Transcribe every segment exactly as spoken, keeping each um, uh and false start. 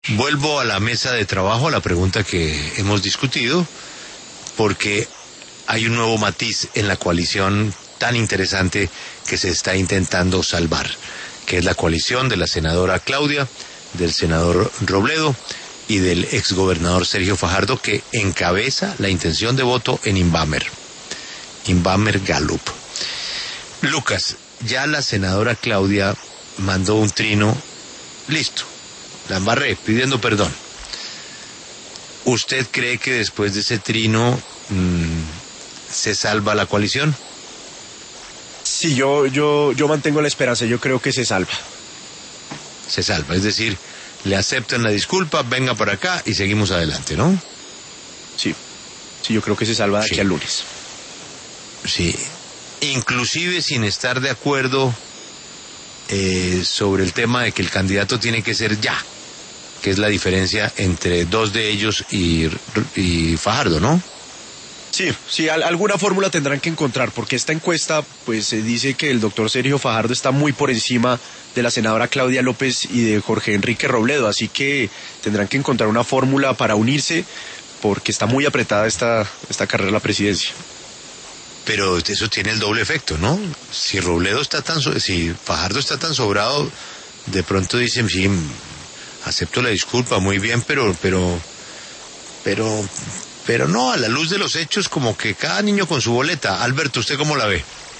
Vuelvo a la mesa de trabajo, a la pregunta que hemos discutido, porque hay un nuevo matiz en la coalición tan interesante que se está intentando salvar, que es la coalición de la senadora Claudia, del senador Robledo y del exgobernador Sergio Fajardo, que encabeza la intención de voto en Inbamer, Inbamer Gallup. Lucas, ya la senadora Claudia mandó un trino, listo, la embarré, pidiendo perdón. ¿Usted cree que después de ese trino mmm, se salva la coalición? Sí, yo, yo, yo mantengo la esperanza, yo creo que se salva. Se salva, es decir, le aceptan la disculpa, venga para acá y seguimos adelante, ¿no? Sí, sí, yo creo que se salva de sí. aquí al lunes. Sí, inclusive sin estar de acuerdo eh, sobre el tema de que el candidato tiene que ser ya, que es la diferencia entre dos de ellos y, y Fajardo, ¿no? Sí, sí, al, alguna fórmula tendrán que encontrar, porque esta encuesta pues se dice que el doctor Sergio Fajardo está muy por encima de la senadora Claudia López y de Jorge Enrique Robledo, así que tendrán que encontrar una fórmula para unirse, porque está muy apretada esta, esta carrera a la presidencia. Pero eso tiene el doble efecto, ¿no? Si Robledo está tan, so si Fajardo está tan sobrado, de pronto dicen, sí, acepto la disculpa, muy bien, pero, pero, pero, pero no, a la luz de los hechos, como que cada niño con su boleta. Alberto, ¿usted cómo la ve?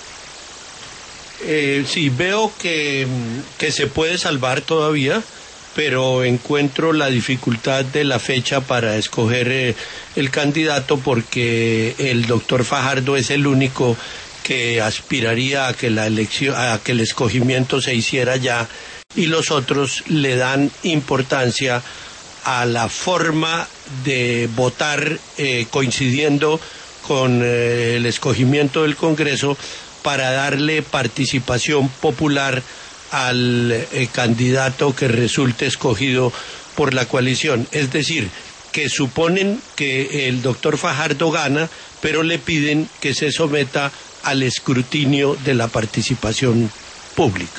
Eh, sí, veo que, que se puede salvar todavía, pero encuentro la dificultad de la fecha para escoger eh, el candidato, porque el doctor Fajardo es el único que aspiraría a que la elección, a que el escogimiento se hiciera ya, y los otros le dan importancia a la forma de votar eh, coincidiendo con eh, el escogimiento del Congreso, para darle participación popular al eh, candidato que resulte escogido por la coalición. Es decir, que suponen que el doctor Fajardo gana, pero le piden que se someta al escrutinio de la participación pública.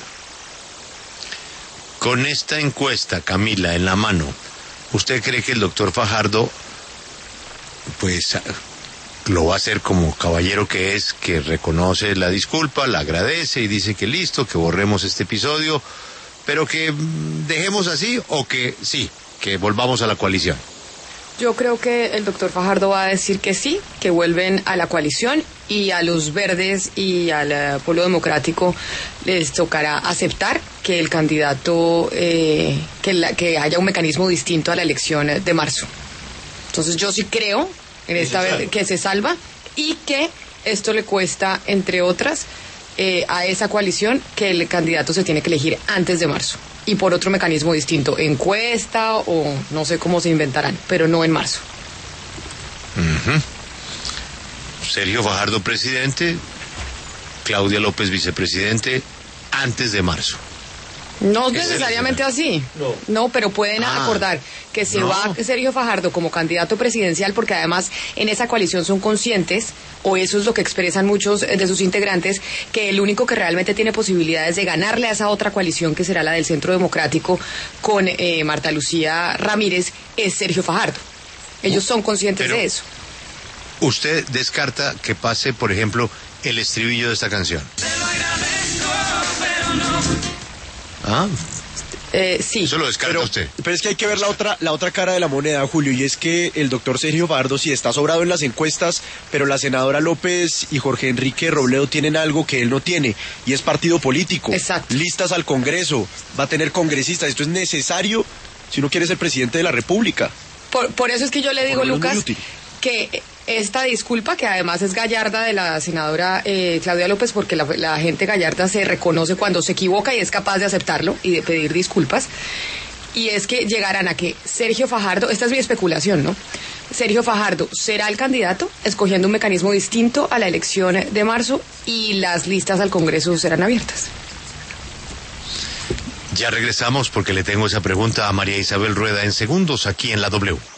Con esta encuesta, Camila, en la mano, ¿usted cree que el doctor Fajardo pues lo va a hacer como caballero que es, que reconoce la disculpa, la agradece y dice que listo, que borremos este episodio, pero que dejemos así, o que sí, que volvamos a la coalición? Yo creo que el doctor Fajardo va a decir que sí, que vuelven a la coalición, y a los verdes y al pueblo democrático les tocará aceptar que el candidato, eh, que, la, que haya un mecanismo distinto a la elección de marzo. Entonces yo sí creo en esta vez que se salva, y que esto le cuesta, entre otras, eh, a esa coalición, que el candidato se tiene que elegir antes de marzo, y por otro mecanismo distinto, encuesta o no sé cómo se inventarán, pero no en marzo. Uh-huh. Sergio Fajardo presidente, Claudia López vicepresidente, antes de marzo. No necesariamente así, no, no, pero pueden ah, acordar que se no. va Sergio Fajardo como candidato presidencial, porque además en esa coalición son conscientes, o eso es lo que expresan muchos de sus integrantes, que el único que realmente tiene posibilidades de ganarle a esa otra coalición, que será la del Centro Democrático con eh, Marta Lucía Ramírez, es Sergio Fajardo. Ellos son conscientes pero, de eso. ¿Usted descarta que pase, por ejemplo, el estribillo de esta canción? Te lo agradezco, pero no. ¿Ah? Eh, sí. Eso lo descarga pero, usted. Pero es que hay que ver la otra, la otra cara de la moneda, Julio, y es que el doctor Sergio Fajardo sí está sobrado en las encuestas, pero la senadora López y Jorge Enrique Robledo tienen algo que él no tiene, y es partido político. Exacto. Listas al Congreso, va a tener congresistas. Esto es necesario si uno quiere ser presidente de la República. Por, por eso es que yo le digo, Lucas, que esta disculpa, que además es gallarda de la senadora eh, Claudia López, porque la, la gente gallarda se reconoce cuando se equivoca y es capaz de aceptarlo y de pedir disculpas, y es que llegarán a que Sergio Fajardo, esta es mi especulación, ¿no? Sergio Fajardo será el candidato, escogiendo un mecanismo distinto a la elección de marzo, y las listas al Congreso serán abiertas. Ya regresamos, porque le tengo esa pregunta a María Isabel Rueda en segundos aquí en la W.